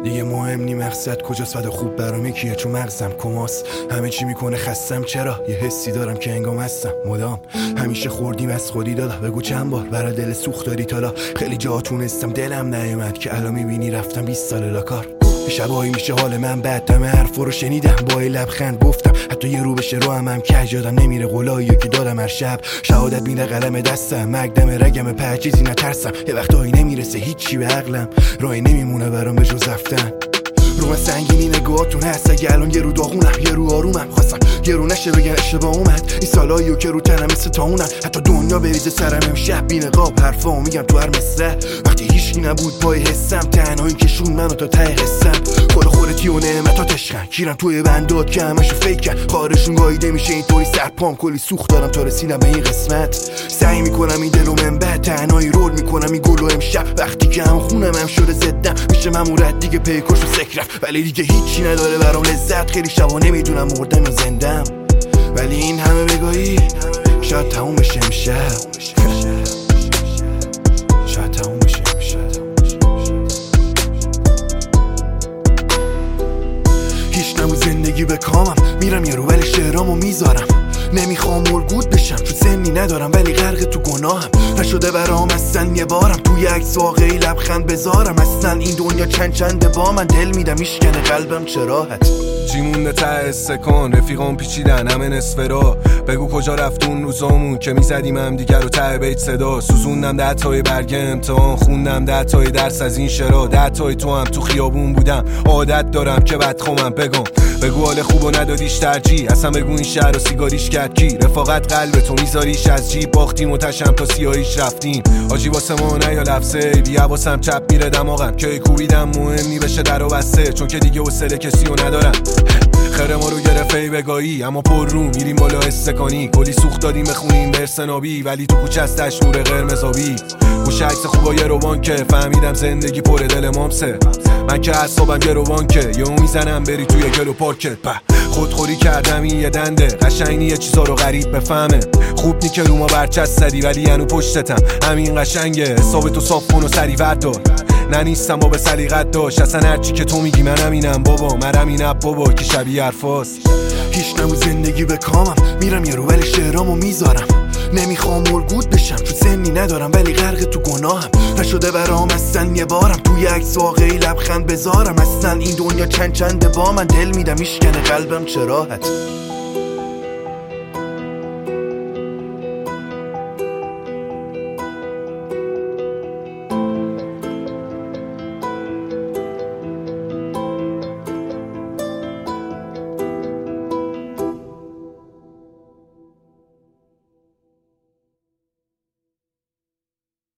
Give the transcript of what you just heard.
دیگه مهم نی مقصد کجاست و خوب برام کیه، چون مغزم کماس همه چی میکنه خستم. چرا یه حسی دارم که انگام هستم مدام همیشه خوردیم از خودی دادا. بگو چند بار برا دل سوخت داری تالا، خیلی جا تونستم دلم نیومد که الان میبینی رفتم 20 سال لاکار. شبایی میشه حال من بد، دم حرفا رو شنیدم با لبخند گفتم حتی یه رو بشه رو هم کج یادم نمیره قولایی که دادم هر شب. شهادت میده قلم دستم مقدم رگم پرچیزی نترسم. یه وقتایی نمیرسه هیچی به عقلم، راهی نمیمونه برام به جز رفتن. رو من سنگینی نگاهتون هست، اگه الان یه رو داغونم یه رو آرومم. خواستم یه رو نشه بگن اشتباه اومد، این سالاییو که رو تنم مثل تاونن. حتی دنیا بریزه سرم امشب بی نقاب حرفا میگم تو هر مصرع. وقتی هیچکی نبود پای حسم، تنهایی کشون منو تا ته قصم. خودتی و نعمتات عشقن کیرم توی بندات که همشو فیکن. خارشون گاییده میشه اینطوری سرپام، کلی سوخت دارم تا رسیدم به این قسمت. سعی میکنم این دلو من بعد تنهایی رول میکنم این گلو امشب. وقتی که هم خونم هم شده زدم میشه ممورت دیگه پیکاش و سکرم. ولی دیگه هیچی نداره برام لذت، خیلی شبا نمیدونم مردم یا زندم. ولی این همه بگاهی شاید تموم بشه امشب، شاید تموم بشه امشب. هیچ نمو زندگی به کامم، میرم یه رو ولی شعرامو میذارم. نمیخوام الگوت بشم چون سنی ندارم ولی غرق تو گناهم. نشده برام اصلا یه بارم توی عکس واقعی لبخند بذارم. اصلا این دنیا چنده با من دل میدم میشکنه قلبم چه راحت. چی مونده ته استکان رفیقام پیچیدن همه نصف را. بگو کجا رفت اون روزامون که میزدیم هم دیگر رو ته بیت صدا. سوزوندم 10 تای برگ امتحان، خوندم 10 تای درس از این شرا. 10 تای تو هم تو خیابون بودم، عادت دارم که بدخوامم بگم. بگو حال خوبو ندادیش ترجیح، اصلا بگو این شهر رو سیگاریش کرد کی. رفاقت قلب تو میذاریش از جیب، باختیم و تشم تا سیاهیش رفتیم. آجی واسه ما نه یا لفظه بی حواسم چپ میره دماغم که کوبیدم مهم نی بشه در و بسته، چون که دیگه حوصله کسی رو ندارم. خره ما رو گرفت ای بگاهی اما پر رو میریم بالا استکانی. کلی سوخت دادیم بخونیم برسنابی ولی تو کوچه از تشنور قرمزابی. گوش عکس خوبا یه روان که فهمیدم زندگی پر دل مامسه. من که اعصابم یه روان که یهو میزنم بری توی گلو پارکت. خودخوری کردم این یه دنده، قشنگ یه چیزا رو غریب بفهمه. خوب نی که رو ما برچست زدی ولی هنو پشتتم همین قشنگه. حساب تو صاف کن و سری وردار، نه نیستم با به سلیقت داشت. اصلا هرچی که تو میگی من همینم بابا، من همینم بابا که شبیه حرفاست. هیچ نمو زندگی به کامم، میرم یه رو ولی شعرامو میذارم. نمیخوام الگوت بشم چون سنی ندارم ولی غرق تو گناهم. نشده برام اصلا یه بارم توی عکس واقعی لبخند بذارم. اصلا این دنیا چنده با من دل میدم میشکنه قلبم چه راحت.